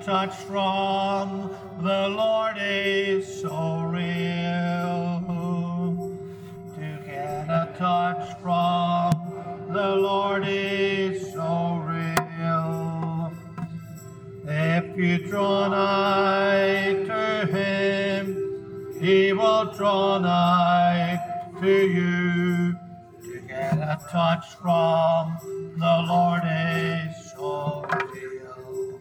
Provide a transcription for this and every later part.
touch from the Lord is so real. To get a touch from the Lord is so real. If you draw nigh to Him, He will draw nigh to you. To get a touch from the Lord is so real.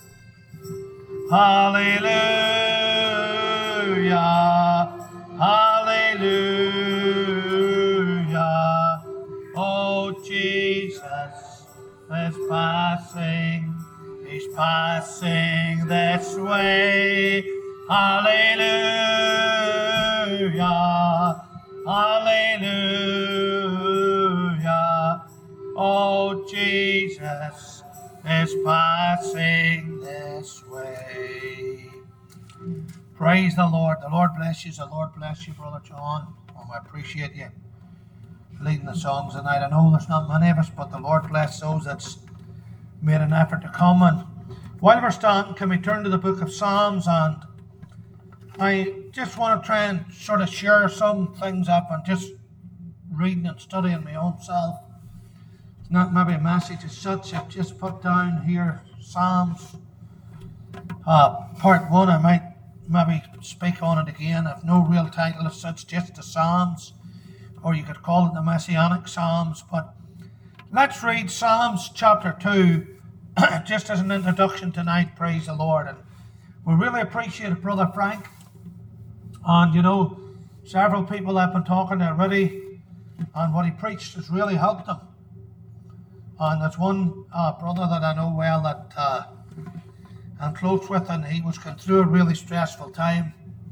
Hallelujah, hallelujah. Oh, Jesus is passing, He's passing this way. Hallelujah, hallelujah. Oh, Jesus is passing this way. Praise the Lord. The Lord bless you. The Lord bless you, Brother John. I appreciate you leading the songs tonight. I know there's not many of us, but the Lord bless those that's made an effort to come. And while we're standing, can we turn to the book of Psalms? And I just want to try and sort of share some things up and just reading and studying my own self. It's not maybe a message as such. I've just put down here Psalms. Part 1, I might maybe speak on it again. I've no real title as such, just the Psalms. Or you could call it the Messianic Psalms. But let's read Psalms chapter 2, just as an introduction tonight, praise the Lord. And we really appreciate Brother Frank. And you know, several people have been talking already, and what he preached has really helped them. And there's one brother that I know well that I'm close with, and he was going through a really stressful time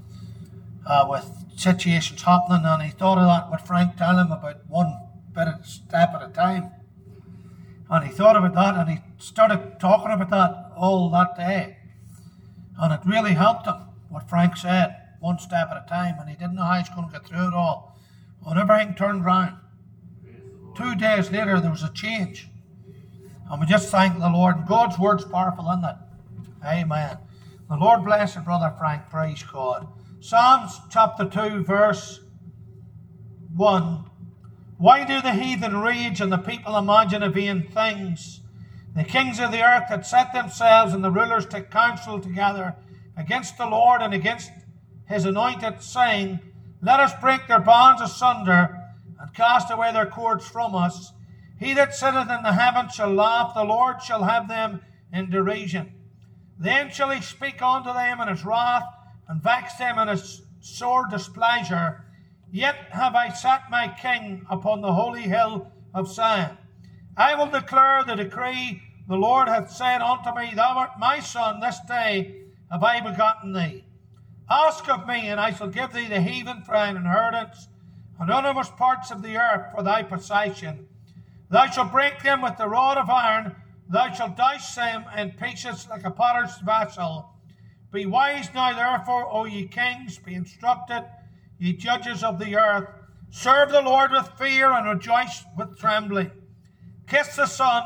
with situations happening, and he thought of that, what Frank told him about one bit of step at a time. And he thought about that, and he started talking about that all that day. And it really helped him, what Frank said, one step at a time, and he didn't know how he's going to get through it all. When everything turned round, 2 days later there was a change. And we just thank the Lord. And God's word's powerful, isn't it? Amen. The Lord bless you, Brother Frank. Praise God. Psalms chapter 2, verse 1. Why do the heathen rage and the people imagine vain things? The kings of the earth had set themselves, and the rulers take counsel together against the Lord and against His anointed, saying, let us break their bonds asunder and cast away their cords from us. He that sitteth in the heavens shall laugh, the Lord shall have them in derision. Then shall He speak unto them in His wrath, and vex them in His sore displeasure. Yet have I set my King upon the holy hill of Zion. I will declare the decree. The Lord hath said unto me, thou art my son, this day have I begotten thee. Ask of me, and I shall give thee the heathen for thine inheritance, and uttermost parts of the earth for thy possession. Thou shalt break them with the rod of iron, thou shalt dash them in pieces like a potter's vessel. Be wise now therefore, O ye kings, be instructed, ye judges of the earth. Serve the Lord with fear, and rejoice with trembling. Kiss the Son,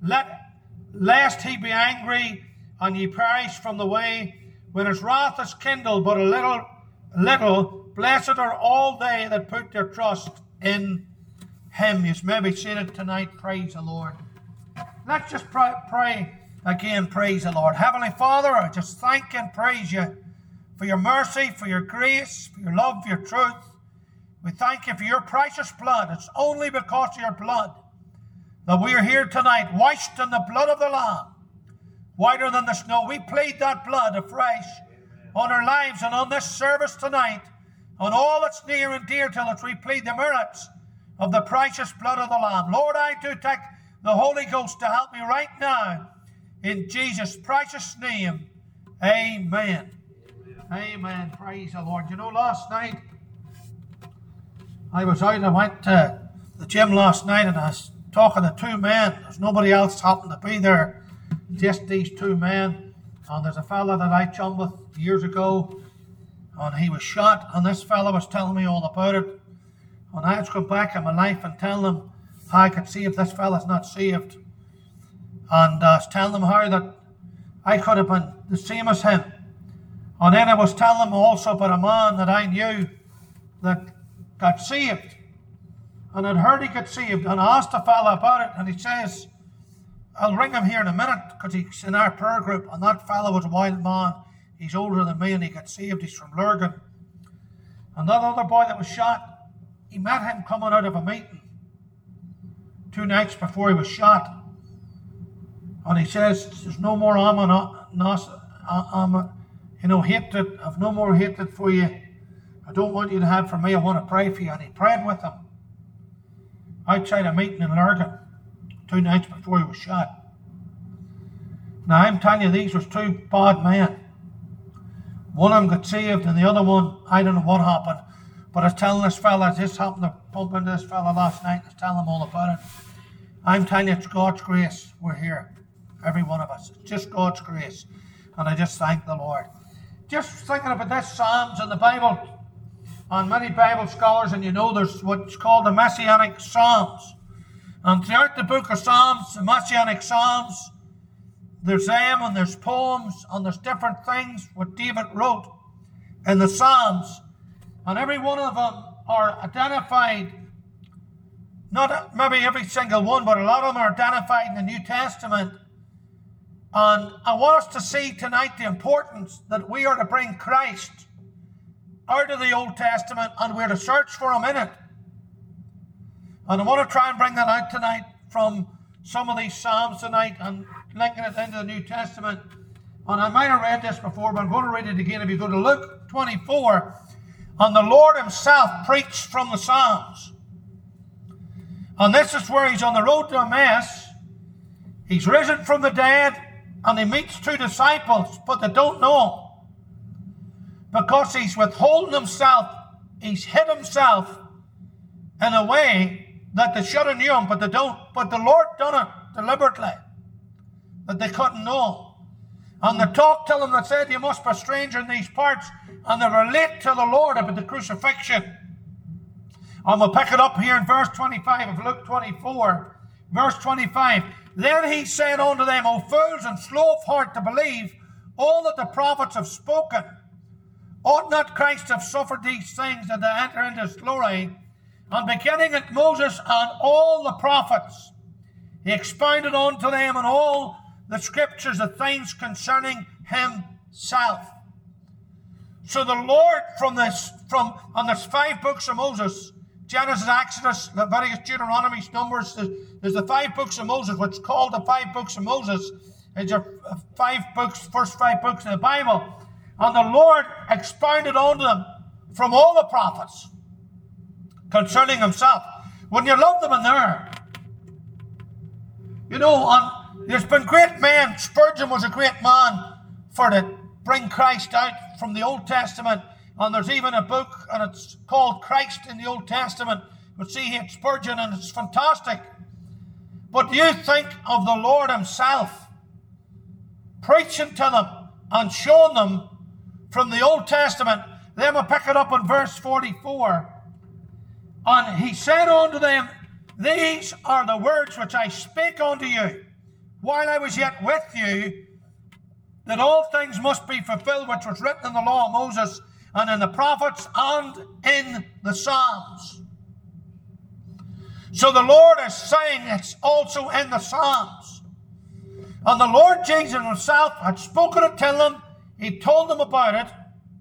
lest He be angry, and ye perish from the way, when His wrath is kindled but a little. Blessed are all they that put their trust in Him. You may be seated tonight. Praise the Lord. Let's just pray again. Praise the Lord. Heavenly Father, I just thank and praise You for Your mercy, for Your grace, for Your love, for Your truth. We thank You for Your precious blood. It's only because of Your blood that we are here tonight, washed in the blood of the Lamb, whiter than the snow. We plead that blood afresh on our lives and on this service tonight, on all that's near and dear to us. We plead the merits of the precious blood of the Lamb. Lord, I do take the Holy Ghost to help me right now, in Jesus' precious name. Amen. Amen. Praise the Lord. You know, last night I was out. I went to the gym last night, and I was talking to two men. There's nobody else happened to be there, just these two men. And there's a fella that I chummed with years ago, and he was shot, and this fella was telling me all about it. And I was going back in my life and telling them how I could see if this fella's not saved. And I was telling them how that I could have been the same as him. And then I was telling him also about a man that I knew that got saved. And I'd heard he got saved. And I asked the fella about it, and he says, I'll ring him here in a minute, because he's in our prayer group. And that fella was a wild man. He's older than me, and he got saved. He's from Lurgan. And that other boy that was shot, he met him coming out of a meeting 2 nights before he was shot. And he says, there's no more hatred. I've no more hatred for you. I don't want you to have for me. I want to pray for you. And he prayed with him outside a meeting in Lurgan 2 nights before he was shot. Now, I'm telling you, these was 2 bad men. One of them got saved, and the other one, I don't know what happened. But I was telling this fella, I just happened to bump into this fella last night. I was telling him all about it. I'm telling you, it's God's grace we're here. Every one of us. It's just God's grace. And I just thank the Lord. Just thinking about this Psalms in the Bible, and many Bible scholars, and you know there's what's called the Messianic Psalms. And throughout the book of Psalms, the Messianic Psalms, there's them, and there's poems, and there's different things what David wrote in the Psalms. And every one of them are identified, not maybe every single one, but a lot of them are identified in the New Testament. And I want us to see tonight the importance that we are to bring Christ out of the Old Testament, and we're to search for him in it. And I want to try and bring that out tonight from some of these Psalms tonight and linking it into the New Testament. And I might have read this before, but I'm going to read it again. If you go to Luke 24, and the Lord himself preached from the Psalms. And this is where he's on the road to Emmaus. He's risen from the dead, and he meets 2 disciples, but they don't know him. Because he's withholding himself, he's hid himself in a way that they should have knew him, but they don't. But the Lord done it deliberately, that they couldn't know him. And they talked to him, they said, you must be a stranger in these parts, and they relate to the Lord about the crucifixion. And we'll pick it up here in verse 25 of Luke 24. Verse 25. Then he said unto them, O fools and slow of heart to believe all that the prophets have spoken. Ought not Christ to have suffered these things and to enter into his glory? And beginning at Moses and all the prophets, he expounded unto them in all the scriptures the things concerning himself. So the Lord on there's 5 books of Moses, Genesis, Exodus, Leviticus, Deuteronomy, Numbers. There's the 5 books of Moses, what's called the 5 books of Moses. It's your 5 books, first 5 books in the Bible. And the Lord expounded unto them from all the prophets concerning himself. Wouldn't you love them in there? You know, there's been great men. Spurgeon was a great man to bring Christ out from the Old Testament. And there's even a book, and it's called Christ in the Old Testament, with C.H. Spurgeon, and it's fantastic. But you think of the Lord himself preaching to them and showing them from the Old Testament. Then we'll pick it up in verse 44. And he said unto them, These are the words which I spake unto you while I was yet with you, that all things must be fulfilled which was written in the law of Moses and in the prophets and in the Psalms. So the Lord is saying it's also in the Psalms. And the Lord Jesus himself had spoken it to them. He told them about it.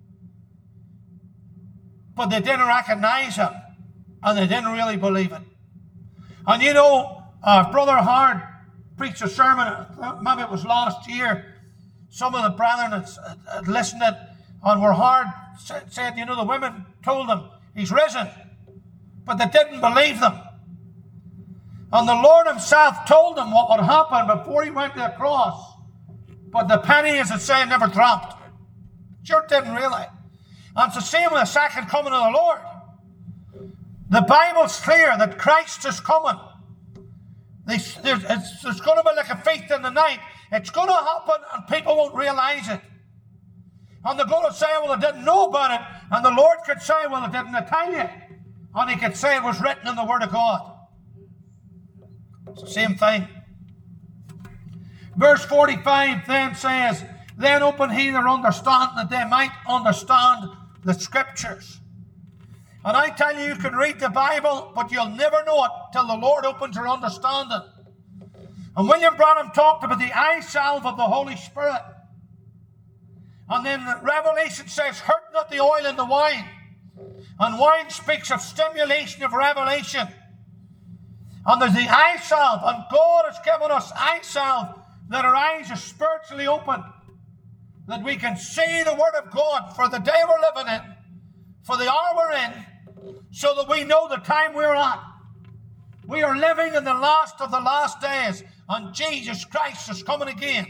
But they didn't recognize him. And they didn't really believe it. And you know, Brother Howard preached a sermon, maybe it was last year. Some of the brethren had listened to it, and were hard, said, you know, the women told them, he's risen. But they didn't believe them. And the Lord himself told them what would happen before he went to the cross. But the penny, as it said, never dropped. Sure didn't really. And it's the same with the second coming of the Lord. The Bible's clear that Christ is coming. There's going to be like a thief in the night. It's going to happen and people won't realize it. And they're going to say, well, they didn't know about it. And the Lord could say, well, I didn't tell you. And he could say it was written in the Word of God. It's the same thing. Verse 45 then says, then open he their understanding that they might understand the Scriptures. And I tell you, you can read the Bible, but you'll never know it till the Lord opens your understanding. And William Branham talked about the eye salve of the Holy Spirit. And then Revelation says, hurt not the oil in the wine. And wine speaks of stimulation of revelation. And there's the eye salve. And God has given us eye salve that our eyes are spiritually open. That we can see the Word of God for the day we're living in, for the hour we're in, so that we know the time we're at. We are living in the last of the last days, and Jesus Christ is coming again.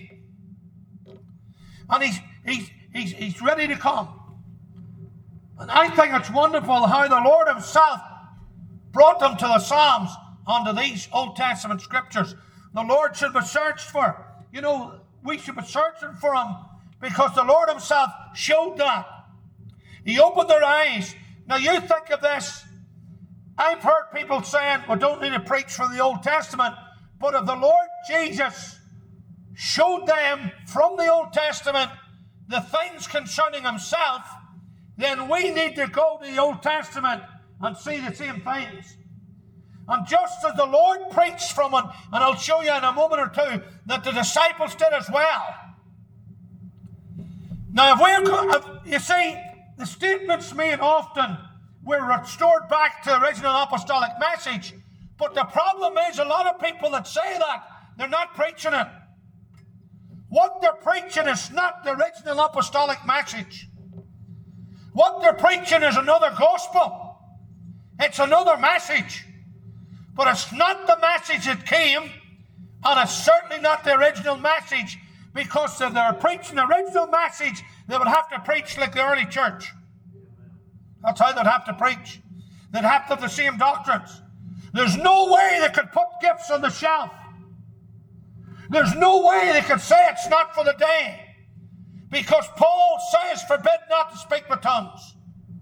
And he's ready to come. And I think it's wonderful how the Lord himself brought them to the Psalms onto these Old Testament scriptures. The Lord should be searched for. You know, we should be searching for him because the Lord himself showed that. He opened their eyes. Now you think of this. I've heard people saying, we don't need to preach from the Old Testament, but if the Lord Jesus showed them from the Old Testament the things concerning himself, then we need to go to the Old Testament and see the same things. And just as the Lord preached from it, and I'll show you in a moment or two, that the disciples did as well. Now, you see, the statements made often were restored back to the original apostolic message, but the problem is a lot of people that say that, they're not preaching it. What they're preaching is not the original apostolic message. What they're preaching is another gospel. It's another message. But it's not the message that came, and it's certainly not the original message, because if they were preaching the original message, they would have to preach like the early church. That's how they'd have to preach. They'd have to have the same doctrines. There's no way they could put gifts on the shelf. There's no way they could say it's not for the day. Because Paul says, forbid not to speak with tongues.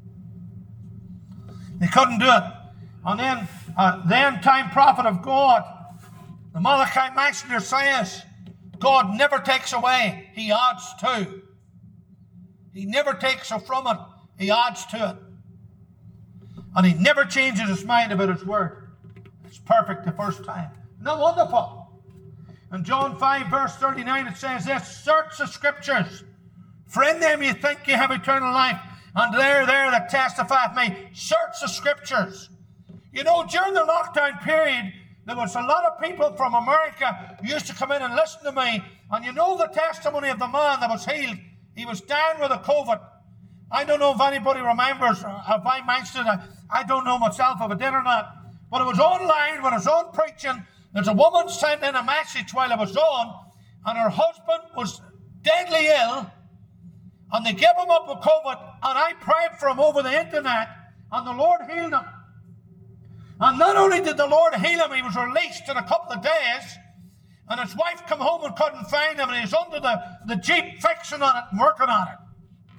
They couldn't do it. And then the end-time prophet of God, the Malachi messenger, says, God never takes away, he adds to. He never takes from it, he adds to it. And he never changes his mind about his word. It's perfect the first time. Isn't that wonderful? In John 5, verse 39, it says this, search the Scriptures, for in them you think you have eternal life, and they're there that testify of me. Search the Scriptures. You know, during the lockdown period, there was a lot of people from America who used to come in and listen to me. And you know the testimony of the man that was healed. He was down with a COVID. I don't know if anybody remembers, or if I mentioned it. I don't know myself if I did or not. But it was online when I was on preaching. There's a woman sent in a message while I was on, and her husband was deadly ill. And they gave him up with COVID, and I prayed for him over the internet, and the Lord healed him. And not only did the Lord heal him, he was released in a couple of days, and his wife come home and couldn't find him, and he was under the Jeep fixing on it and working on it.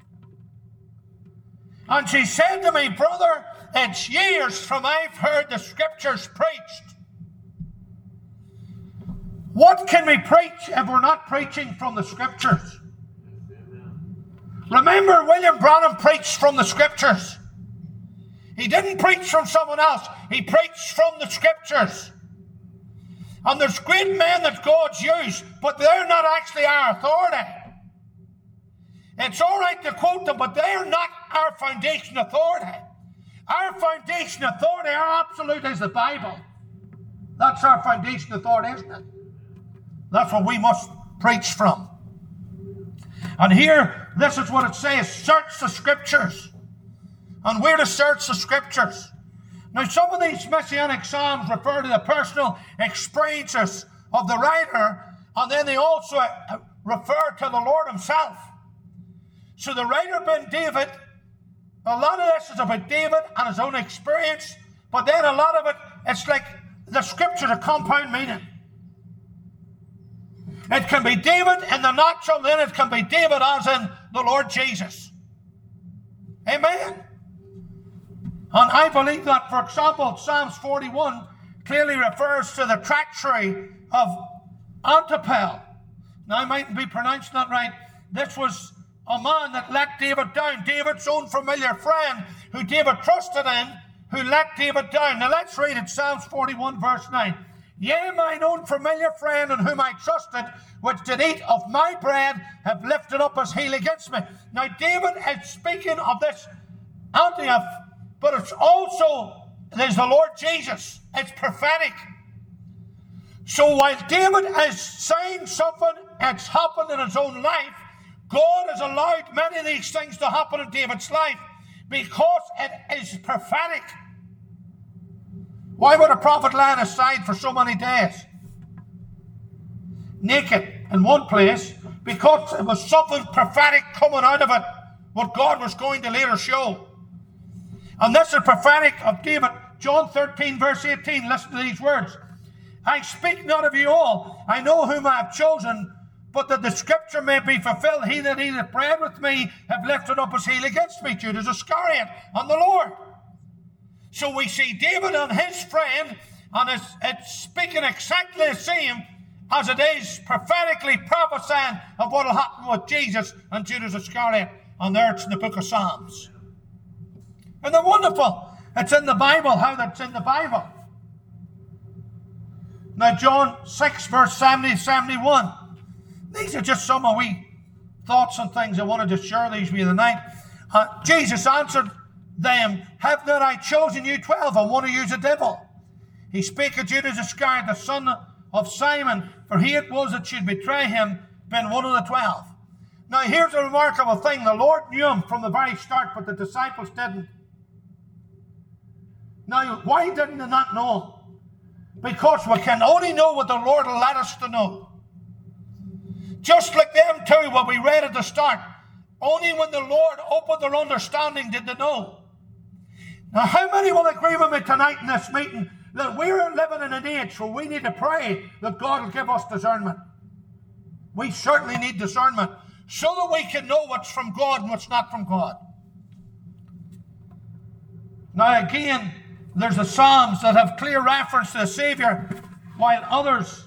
And she said to me, brother, it's years from I've heard the Scriptures preached. What can we preach if we're not preaching from the Scriptures? Remember, William Branham preached from the Scriptures. He didn't preach from someone else. He preached from the Scriptures. And there's great men that God's used, but they're not actually our authority. It's all right to quote them, but they're not our foundation authority. Our foundation authority, our absolute, is the Bible. That's our foundation authority, isn't it? That's what we must preach from. And here, this is what it says, search the Scriptures. And we're to search the Scriptures. Now, some of these Messianic Psalms refer to the personal experiences of the writer, and then they also refer to the Lord himself. So the writer being David, a lot of this is about David and his own experience, but then a lot of it, it's like the Scriptures, a compound meaning. It can be David in the natural, then it can be David as in the Lord Jesus. Amen. And I believe that, for example, Psalms 41 clearly refers to the treachery of Antipel. Now, I mightn't be pronouncing that right. This was a man that let David down. David's own familiar friend who David trusted in, who let David down. Now, let's read it. Psalms 41, verse 9. Yea, mine own familiar friend in whom I trusted, which did eat of my bread, have lifted up his heel against me. Now, David is speaking of this Antioch, but it's also, there's the Lord Jesus. It's prophetic. So while David is saying something, it's happened in his own life, God has allowed many of these things to happen in David's life because it is prophetic. Why would a prophet lie aside for so many days, naked in one place? Because it was something prophetic coming out of it, what God was going to later show. And this is prophetic of David. John 13, verse 18, listen to these words. I speak not of you all. I know whom I have chosen, but that the scripture may be fulfilled. He that eateth bread with me have lifted up his heel against me. Judas Iscariot and the Lord. So we see David and his friend, and it's speaking exactly the same as it is prophetically prophesying of what will happen with Jesus and Judas Iscariot. And there it's in the book of Psalms. And they're wonderful. It's in the Bible, how that's in the Bible. Now, John 6, verse 70, 71. These are just some of wee thoughts and things I wanted to share these with you tonight. Jesus answered them, have not I chosen you 12, and one of you is a devil? He spake of Judas Iscariot, the son of Simon, for he it was that should betray him, being one of the 12. Now, here's a remarkable thing. The Lord knew him from the very start, but the disciples didn't. Now, why didn't they not know? Because we can only know what the Lord will let us to know. Just like them too, what we read at the start. Only when the Lord opened their understanding did they know. Now, how many will agree with me tonight in this meeting that we're living in an age where we need to pray that God will give us discernment? We certainly need discernment so that we can know what's from God and what's not from God. Now, again, there's the Psalms that have clear reference to the Savior, while others,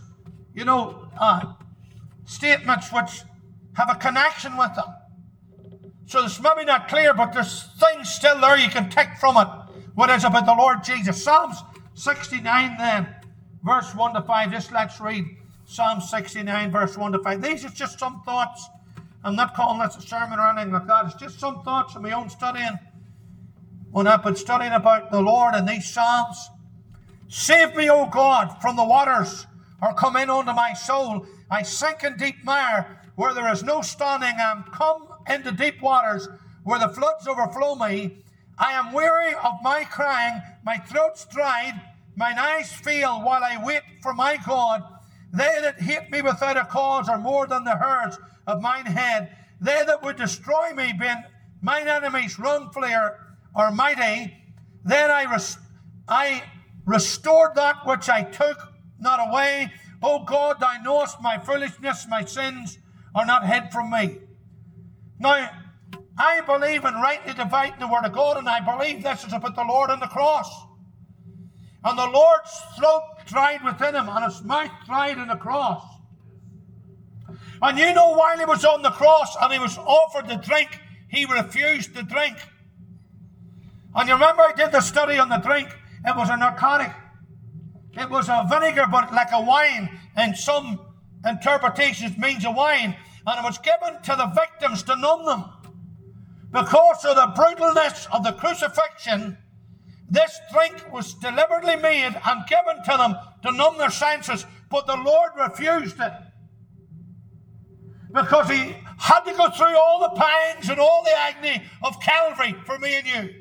statements which have a connection with them. So it's maybe not clear, but there's things still there you can take from it, what is about the Lord Jesus. Psalms 69 then, verse 1 to 5. Just let's read Psalm 69, verse 1 to 5. These are just some thoughts. I'm not calling this a sermon or anything like that. It's just some thoughts of my own studying. When I've been studying about the Lord in these Psalms. Save me, O God, from the waters, or come in unto my soul. I sink in deep mire, where there is no standing. I am come into deep waters, where the floods overflow me. I am weary of my crying, my throat's dried, mine eyes fail while I wait for my God. They that hate me without a cause are more than the hairs of mine head. They that would destroy me, being mine enemies wrongfully are mighty. Then I restored that which I took not away. O God, thou knowest my foolishness, my sins are not hid from me. Now, I believe in rightly dividing the word of God, and I believe this is about the Lord on the cross. And the Lord's throat dried within him, and his mouth dried on the cross. And while he was on the cross and he was offered the drink, he refused the drink. And you remember I did the study on the drink. It was a narcotic. It was a vinegar, but like a wine. In some interpretations, means a wine. And it was given to the victims to numb them. Because of the brutalness of the crucifixion, this drink was deliberately made and given to them to numb their senses. But the Lord refused it. Because he had to go through all the pangs and all the agony of Calvary for me and you.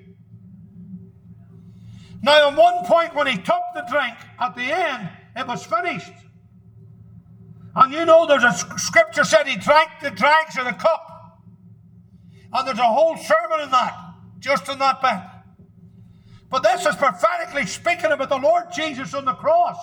Now, at one point when he took the drink, at the end, it was finished. And there's a scripture said he drank the dregs of the cup. And there's a whole sermon in that, just in that bit. But this is prophetically speaking about the Lord Jesus on the cross.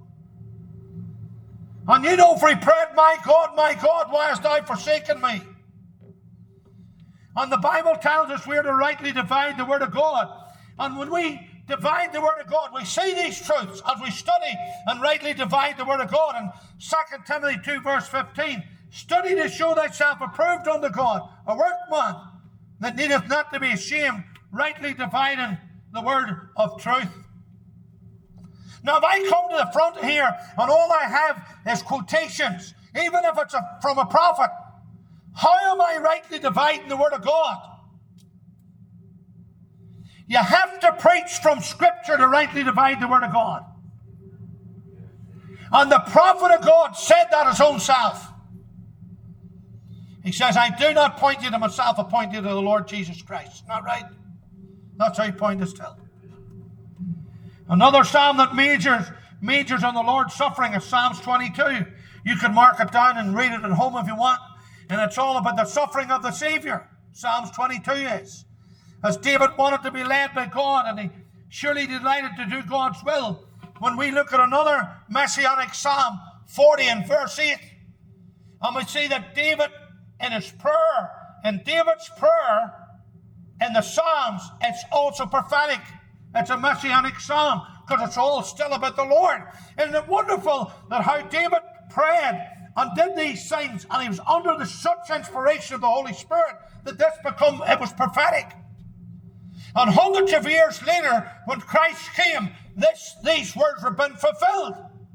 And for he prayed, my God, why hast thou forsaken me? And the Bible tells us we are to rightly divide the word of God. And when we divide the word of God, we see these truths as we study and rightly divide the word of God. And 2 Timothy 2 verse 15, Study to show thyself approved unto God, a workman that needeth not to be ashamed, rightly dividing the word of truth. Now, if I come to the front here and all I have is quotations, even if it's from a prophet, how am I rightly dividing the word of God? You have to preach from Scripture to rightly divide the word of God. And the prophet of God said that his own self. He says, I do not point you to myself, I point you to the Lord Jesus Christ. Not right? That's how he pointed us to. Another psalm that majors on the Lord's suffering is Psalms 22. You can mark it down and read it at home if you want. And it's all about the suffering of the Savior. Psalms 22 is. As David wanted to be led by God, and he surely delighted to do God's will. When we look at another messianic psalm, 40 and verse 8, and we see that David in his prayer, in David's prayer in the Psalms, it's also prophetic. It's a messianic psalm because it's all still about the Lord. Isn't it wonderful that how David prayed and did these things, and he was under the such inspiration of the Holy Spirit that it was prophetic. And hundreds of years later, when Christ came, these words have been fulfilled.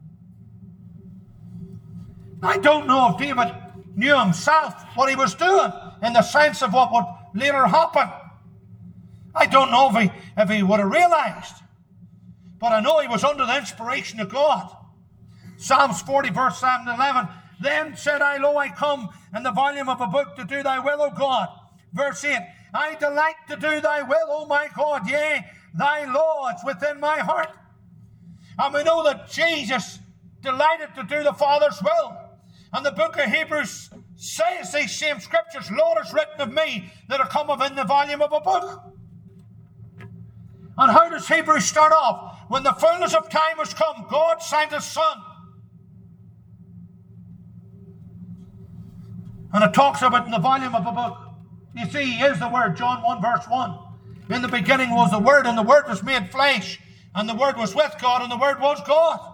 I don't know if David knew himself what he was doing in the sense of what would later happen. I don't know if he would have realized. But I know he was under the inspiration of God. Psalms 40 verse 7 and 11. Then said I, lo, I come in the volume of a book to do thy will, O God. Verse 8. I delight to do thy will, O my God. Yea, thy law is within my heart. And we know that Jesus delighted to do the Father's will. And the book of Hebrews says these same scriptures, Lord is written of me that are come within the volume of a book. And how does Hebrews start off? When the fullness of time was come, God sent his Son. And it talks about in the volume of a book. You see, he is the Word, John 1 verse 1. In the beginning was the Word, and the Word was made flesh, and the Word was with God, and the Word was God.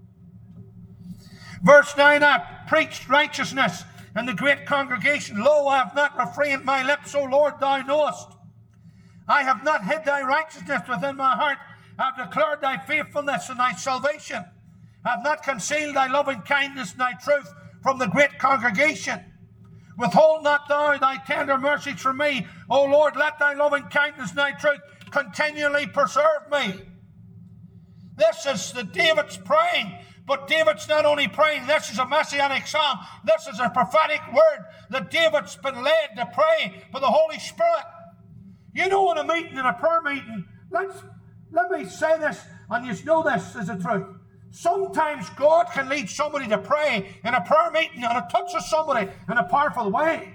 Verse 9, I preached righteousness in the great congregation. Lo, I have not refrained my lips, O Lord, thou knowest. I have not hid thy righteousness within my heart. I have declared thy faithfulness and thy salvation. I have not concealed thy loving kindness and thy truth from the great congregation. Withhold not thou thy tender mercies from me. O Lord, let thy loving kindness and thy truth continually preserve me. This is the David's praying. But David's not only praying, this is a messianic psalm. This is a prophetic word that David's been led to pray by the Holy Spirit. You know, in a meeting, in a prayer meeting, let me say this, and you know this is the truth. Sometimes God can lead somebody to pray in a prayer meeting, and it touches somebody in a powerful way.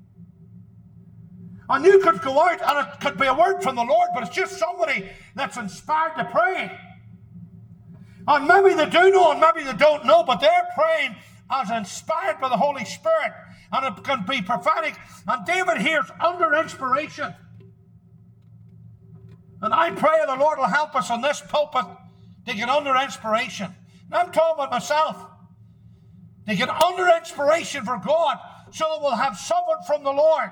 And you could go out, and it could be a word from the Lord, but it's just somebody that's inspired to pray. And maybe they do know, and maybe they don't know, but they're praying as inspired by the Holy Spirit, and it can be prophetic. And David here is under inspiration. And I pray the Lord will help us in this pulpit to get under inspiration. And I'm talking about myself. To get under inspiration for God so that we'll have something from the Lord.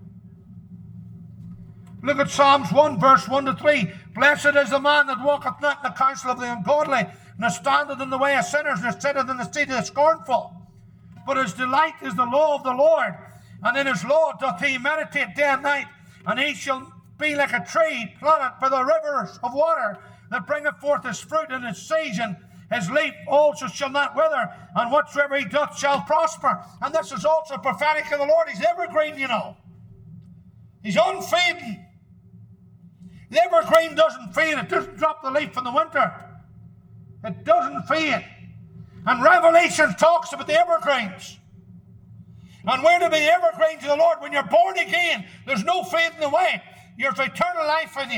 Look at Psalms 1 verse 1 to 3. Blessed is the man that walketh not in the counsel of the ungodly, nor standeth in the way of sinners, nor sitteth in the seat of the scornful. But his delight is the law of the Lord, and in his law doth he meditate day and night. And he shall be like a tree planted by the rivers of water, that bringeth forth his fruit in his season. His leaf also shall not wither, and whatsoever he doth shall prosper. And this is also prophetic of the Lord. He's evergreen, you know. He's unfading. The evergreen doesn't fade. It doesn't drop the leaf in the winter. It doesn't fade. And Revelation talks about the evergreens. And we're to be evergreen to the Lord. When you're born again, there's no fading away. There's eternal life in you.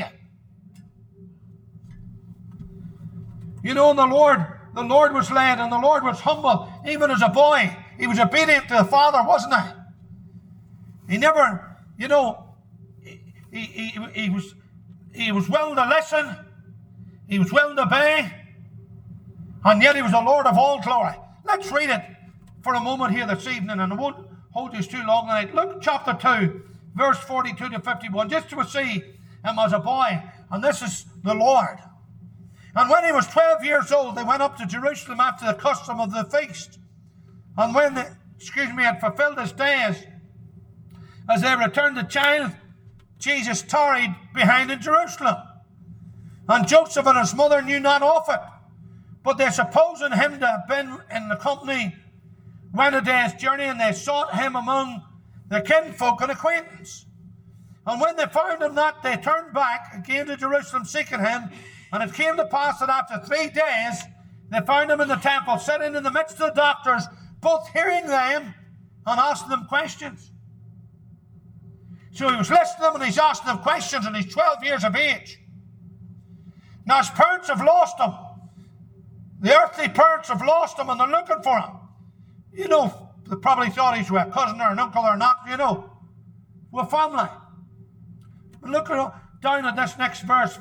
You know, the Lord was led, and the Lord was humble. Even as a boy, he was obedient to the Father, wasn't he? He never, you know, he was willing to listen. He was willing to obey. And yet he was the Lord of all glory. Let's read it. for a moment here this evening, and I won't hold you too long tonight. Luke chapter 2, verse 42 to 51, just to see him as a boy. And this is the Lord. And when he was 12 years old, they went up to Jerusalem after the custom of the feast. And when they, had fulfilled his days, as they returned, the child Jesus tarried behind in Jerusalem. And Joseph and his mother knew not of it, but they supposing him to have been in the company, went a day's journey, and they sought him among their kinfolk and acquaintance. And when they found him not, they turned back again to Jerusalem seeking him. And it came to pass that after 3 days they found him in the temple, sitting in the midst of the doctors, both hearing them and asking them questions. So he was listening to them and he's asking them questions, and he's 12 years of age. Now his parents have lost him. The earthly parents have lost him, and they're looking for him. You know, they probably thought he's with a cousin or an uncle or not, you know, with family. But look down at this next verse,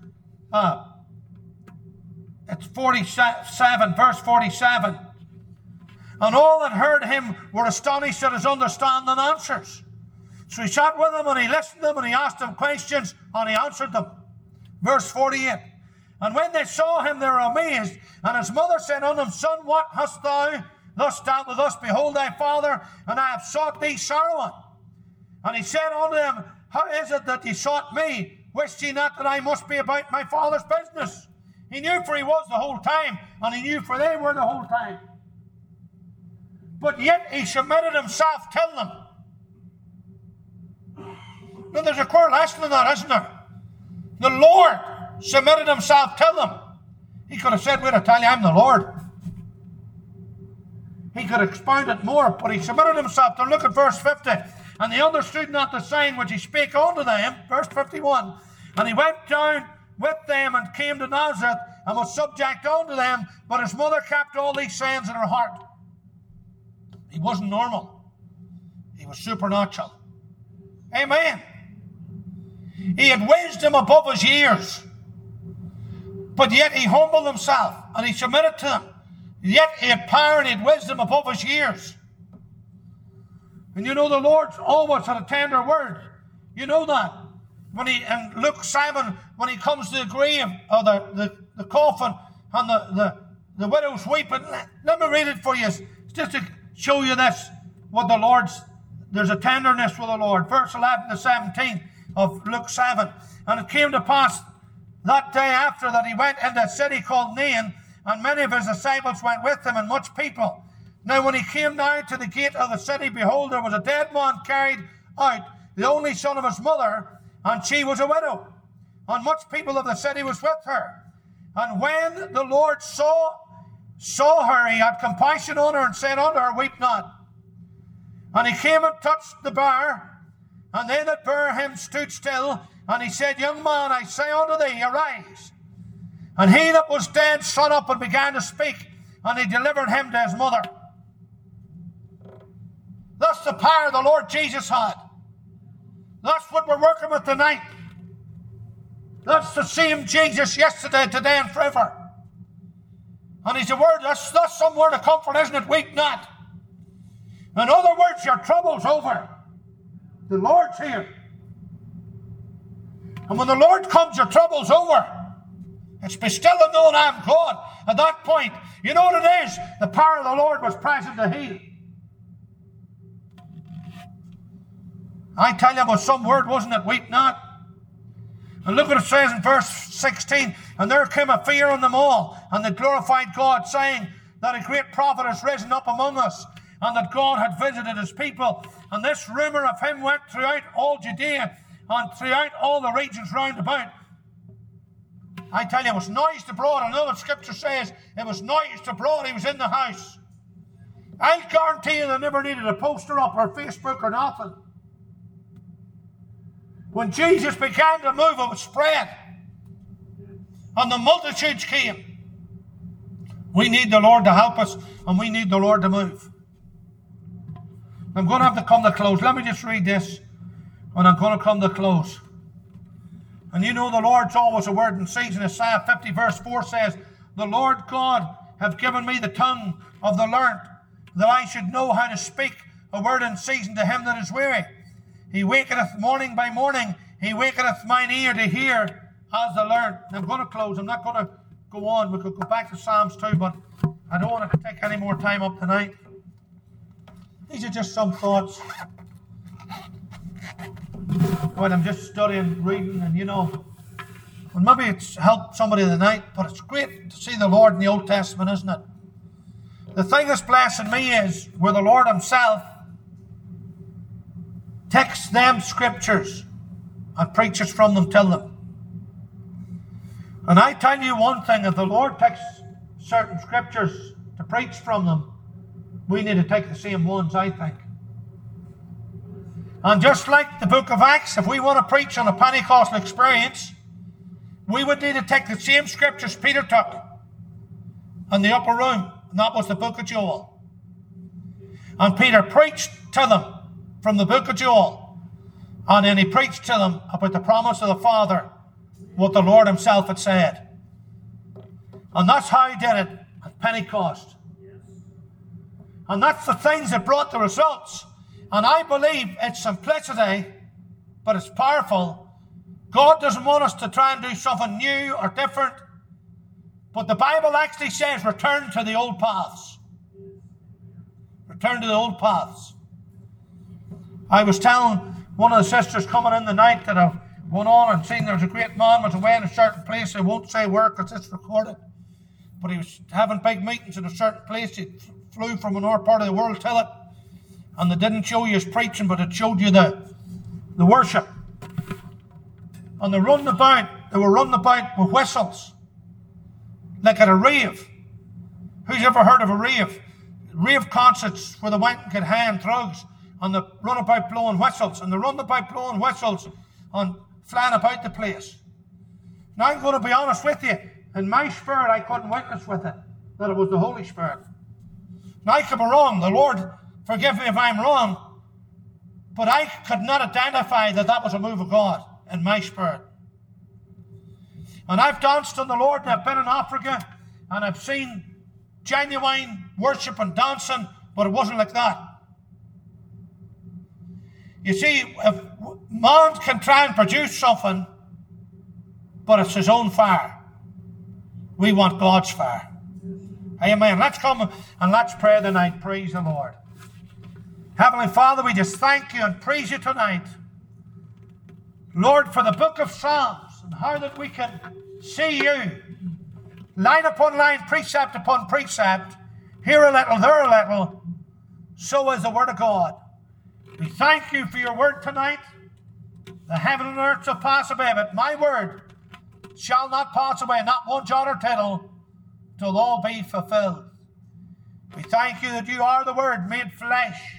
it's 47, verse 47. And all that heard him were astonished at his understanding and answers. So he sat with them, and he listened to them, and he asked them questions, and he answered them. Verse 48. And when they saw him, they were amazed. And his mother said unto him, Son, what hast thou thus dealt with us? Behold thy father, and I have sought thee sorrowing. And he said unto them, How is it that ye sought me? Wist ye not that I must be about my father's business? He knew for he was the whole time, and he knew for they were the whole time. But yet he submitted himself till them. Now there's a correlation in that, isn't there? The Lord submitted himself till them. He could have said, Wait, I tell you, I'm the Lord. He could have expounded more, but he submitted himself. Now look at verse 50. And they understood not the sign which he spake unto them. Verse 51. And he went down with them and came to Nazareth and was subject unto them. But his mother kept all these sayings in her heart. He wasn't normal. He was supernatural. Amen. He had wisdom above his years. But yet he humbled himself and he submitted to them. Yet he had power and he had wisdom above his years. And you know the Lord's always had a tender word. You know that. When he, in Luke 7, when he comes to the grave, or the coffin, and the widow's weeping. Let me read it for you. Just to show you this. What the Lord's, there's a tenderness with the Lord. Verse 11 to 17 of Luke 7. And it came to pass that day after that he went into a city called Nain, and many of his disciples went with him, and much people. Now when he came nigh to the gate of the city, behold, there was a dead man carried out, the only son of his mother, and she was a widow. And much people of the city was with her. And when the Lord saw her, he had compassion on her, and said unto her, Weep not. And he came and touched the bier, and they that bare him stood still. And he said, Young man, I say unto thee, arise. And he that was dead sat up and began to speak, and he delivered him to his mother. That's the power the Lord Jesus had. That's what we're working with tonight. That's the same Jesus yesterday, today, and forever. And he's a word, that's some word of comfort, isn't it? Weep not. In other words, your trouble's over. The Lord's here. And when the Lord comes, your trouble's over. It's be still and know that I am God. At that point, you know what it is? The power of the Lord was present to heal. I tell you, it was some word, wasn't it? Weep not. And look what it says in verse 16. And there came a fear on them all, and they glorified God, saying that a great prophet is risen up among us, and that God had visited his people. And this rumor of him went throughout all Judea and throughout all the regions round about. I tell you, it was noised abroad. I know what Scripture says. It was noised abroad. He was in the house. I guarantee you they never needed a poster up or Facebook or nothing. When Jesus began to move, it was spread. And the multitudes came. We need the Lord to help us, and we need the Lord to move. I'm going to have to come to close. Let me just read this, and I'm going to come to close. And you know the Lord's always a word in season. Isaiah 50 verse 4 says, The Lord God hath given me the tongue of the learned, that I should know how to speak a word in season to him that is weary. He wakeneth morning by morning. He wakeneth mine ear to hear as the learned. I'm going to close. I'm not going to go on. We could go back to Psalms 2, but I don't want to take any more time up tonight. These are just some thoughts when I'm just studying, reading, and well, maybe it's helped somebody tonight, but it's great to see the Lord in the Old Testament, isn't it? The thing that's blessing me is where the Lord himself takes them scriptures and preaches from them till them. And I tell you one thing, if the Lord takes certain scriptures to preach from them, we need to take the same ones, I think. And just like the book of Acts, if we want to preach on a Pentecostal experience, we would need to take the same scriptures Peter took in the upper room, and that was the book of Joel. And Peter preached to them from the book of Joel, and then he preached to them about the promise of the Father, what the Lord himself had said. And that's how he did it at Pentecost. And that's the things that brought the results. And I believe it's simplicity, but it's powerful. God doesn't want us to try and do something new or different. But the Bible actually says return to the old paths. Return to the old paths. I was telling one of the sisters coming in the night that I went on and seen there was a great man was away in a certain place. I won't say where because it's recorded. But he was having big meetings in a certain place. He flew from another part of the world to it. And they didn't show you his preaching, but it showed you the worship. And they were running about with whistles. Like at a rave. Who's ever heard of a rave? Rave concerts where they went and get high on drugs. And they run about blowing whistles. And they run about blowing whistles and flying about the place. Now I'm going to be honest with you. In my spirit, I couldn't witness with it that it was the Holy Spirit. Now I could be wrong. The Lord, forgive me if I'm wrong. But I could not identify that that was a move of God in my spirit. And I've danced on the Lord, and I've been in Africa, and I've seen genuine worship and dancing, but it wasn't like that. You see, if man can try and produce something, but it's his own fire. We want God's fire. Amen. Let's come and let's pray tonight. Praise the Lord. Heavenly Father, we just thank you and praise you tonight, Lord, for the book of Psalms and how that we can see you line upon line, precept upon precept, here a little, there a little. So is the word of God. We thank you for your word tonight. The heaven and earth shall pass away, but my word shall not pass away, not one jot or tittle, till all be fulfilled. We thank you that you are the word made flesh.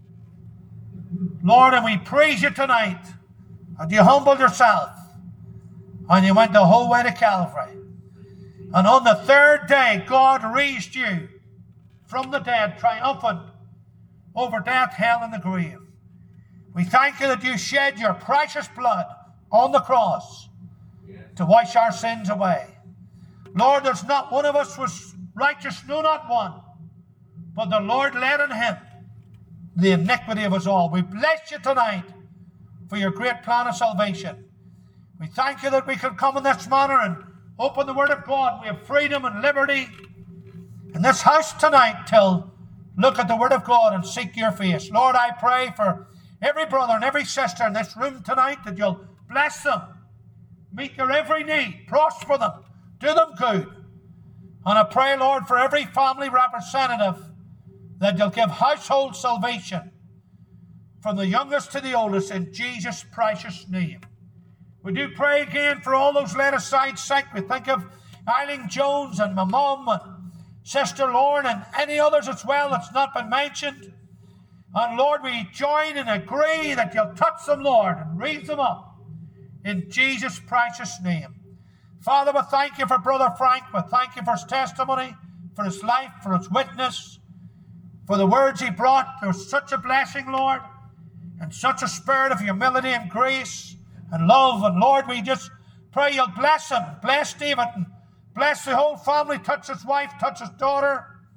Lord, and we praise you tonight that you humbled yourself and you went the whole way to Calvary. And on the third day, God raised you from the dead, triumphant over death, hell, and the grave. We thank you that you shed your precious blood on the cross to wash our sins away. Lord, there's not one of us was righteous, no, not one. But the Lord led in him the iniquity of us all. We bless you tonight for your great plan of salvation. We thank you that we can come in this manner and open the word of God. We have freedom and liberty in this house tonight till look at the word of God and seek your face. Lord, I pray for every brother and every sister in this room tonight that you'll bless them, meet their every need, prosper them, do them good. And I pray, Lord, for every family representative that you'll give household salvation from the youngest to the oldest in Jesus' precious name. We do pray again for all those laid aside sick. We think of Eileen Jones and my mum and Sister Lauren and any others as well that's not been mentioned. And Lord, we join and agree that you'll touch them, Lord, and raise them up in Jesus' precious name. Father, we thank you for Brother Frank. We thank you for his testimony, for his life, for his witness, for the words he brought. There was such a blessing, Lord, and such a spirit of humility and grace and love. And Lord, we just pray you'll bless him, bless David, and bless the whole family. Touch his wife, touch his daughter.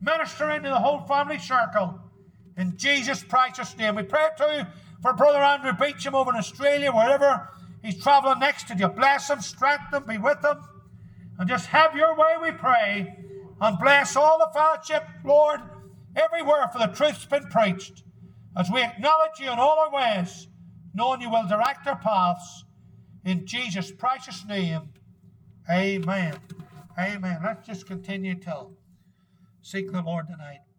Minister into the whole family circle. In Jesus' precious name. We pray too for Brother Andrew Beecham over in Australia, wherever he's travelling next to you. Bless him, strengthen him, be with him. And just have your way, we pray. And bless all the fellowship, Lord, everywhere for the truth's been preached. As we acknowledge you in all our ways, knowing you will direct our paths. In Jesus' precious name, amen. Amen. Let's just continue till seek the Lord tonight.